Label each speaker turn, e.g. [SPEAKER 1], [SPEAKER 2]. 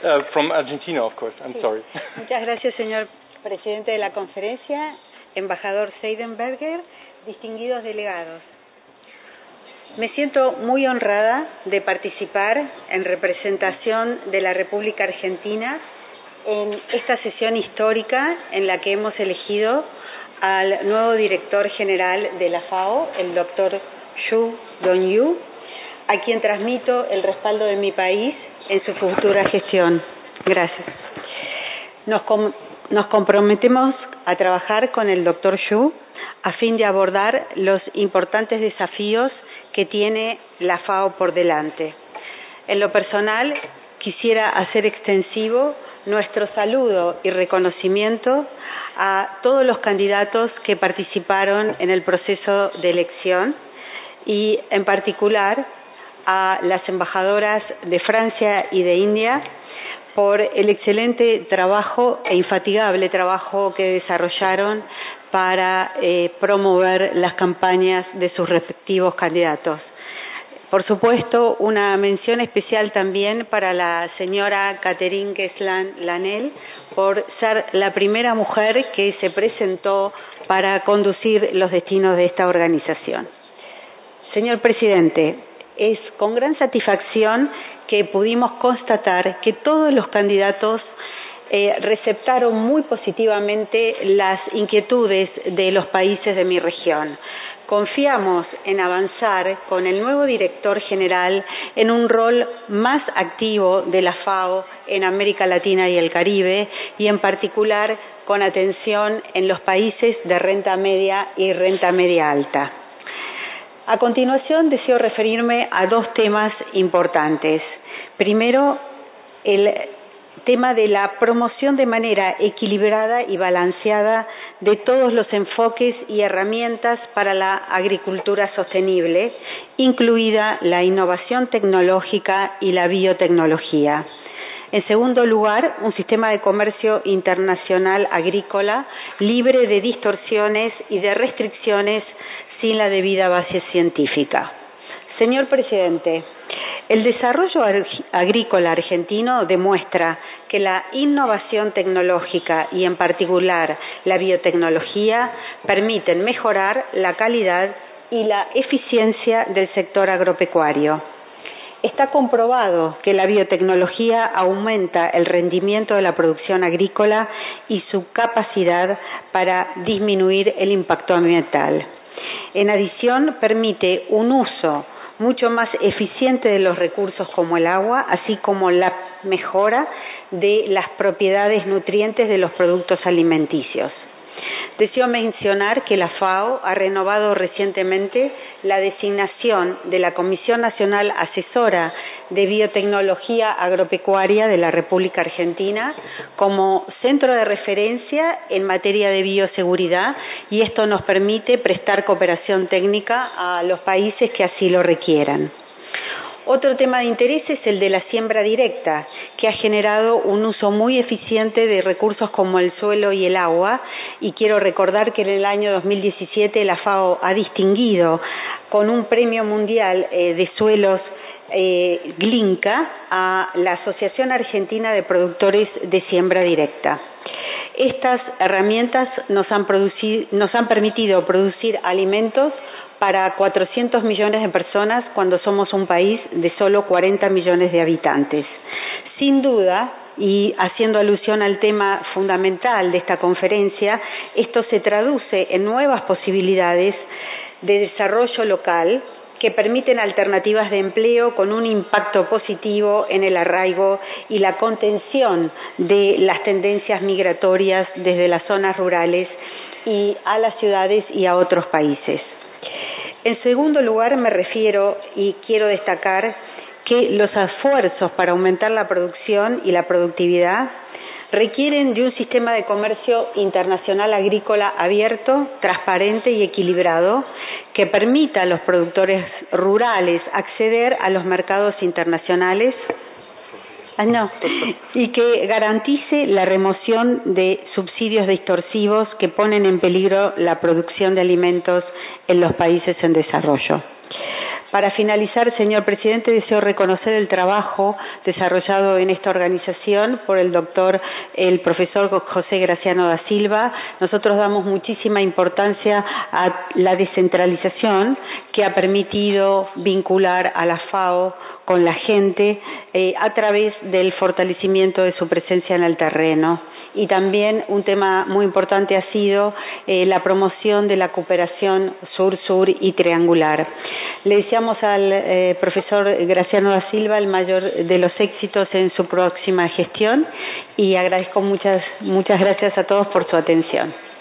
[SPEAKER 1] From Argentina, of course. I'm sorry.
[SPEAKER 2] Muchas gracias, señor presidente de la conferencia, embajador Seidenberger, distinguidos delegados. Me siento muy honrada de participar en representación de la República Argentina en esta sesión histórica en la que hemos elegido al nuevo director general de la FAO, el doctor Zhu Dongyu, a quien transmito el respaldo de mi país en su futura gestión. Gracias. Nos comprometemos a trabajar con el doctor Zhu a fin de abordar los importantes desafíos que tiene la FAO por delante. En lo personal, quisiera hacer extensivo nuestro saludo y reconocimiento a todos los candidatos que participaron en el proceso de elección y, en particular, a las embajadoras de Francia y de India por el excelente trabajo e infatigable trabajo que desarrollaron para promover las campañas de sus respectivos candidatos. Por supuesto, una mención especial también para la señora Catherine Gueslan-Lanel por ser la primera mujer que se presentó para conducir los destinos de esta organización. Señor presidente, es con gran satisfacción que pudimos constatar que todos los candidatos receptaron muy positivamente las inquietudes de los países de mi región. Confiamos en avanzar con el nuevo director general en un rol más activo de la FAO en América Latina y el Caribe y, en particular, con atención en los países de renta media y renta media alta. A continuación, deseo referirme a dos temas importantes. Primero, el tema de la promoción de manera equilibrada y balanceada de todos los enfoques y herramientas para la agricultura sostenible, incluida la innovación tecnológica y la biotecnología. En segundo lugar, un sistema de comercio internacional agrícola libre de distorsiones y de restricciones sin la debida base científica. Señor presidente, el desarrollo agrícola argentino demuestra que la innovación tecnológica y, en particular, la biotecnología permiten mejorar la calidad y la eficiencia del sector agropecuario. Está comprobado que la biotecnología aumenta el rendimiento de la producción agrícola y su capacidad para disminuir el impacto ambiental. En adición, permite un uso mucho más eficiente de los recursos como el agua, así como la mejora de las propiedades nutrientes de los productos alimenticios. Deseo mencionar que la FAO ha renovado recientemente la designación de la Comisión Nacional Asesora de Biotecnología Agropecuaria de la República Argentina como centro de referencia en materia de bioseguridad, y esto nos permite prestar cooperación técnica a los países que así lo requieran. Otro tema de interés es el de la siembra directa, que ha generado un uso muy eficiente de recursos como el suelo y el agua, y quiero recordar que en el año 2017 la FAO ha distinguido con un premio mundial de suelos GLINCA a la Asociación Argentina de Productores de Siembra Directa. Estas herramientas nos han permitido producir alimentos para 400 millones de personas cuando somos un país de solo 40 millones de habitantes. Sin duda, y haciendo alusión al tema fundamental de esta conferencia, esto se traduce en nuevas posibilidades de desarrollo local que permiten alternativas de empleo con un impacto positivo en el arraigo y la contención de las tendencias migratorias desde las zonas rurales y a las ciudades y a otros países. En segundo lugar, me refiero y quiero destacar que los esfuerzos para aumentar la producción y la productividad requieren de un sistema de comercio internacional agrícola abierto, transparente y equilibrado que permita a los productores rurales acceder a los mercados internacionales y que garantice la remoción de subsidios distorsivos que ponen en peligro la producción de alimentos en los países en desarrollo. Para finalizar, señor presidente, deseo reconocer el trabajo desarrollado en esta organización por el profesor José Graciano da Silva. Nosotros damos muchísima importancia a la descentralización que ha permitido vincular a la FAO con la gente a través del fortalecimiento de su presencia en el terreno. Y también un tema muy importante ha sido la promoción de la cooperación sur-sur y triangular. Le deseamos al profesor Graciano da Silva el mayor de los éxitos en su próxima gestión y agradezco muchas gracias a todos por su atención.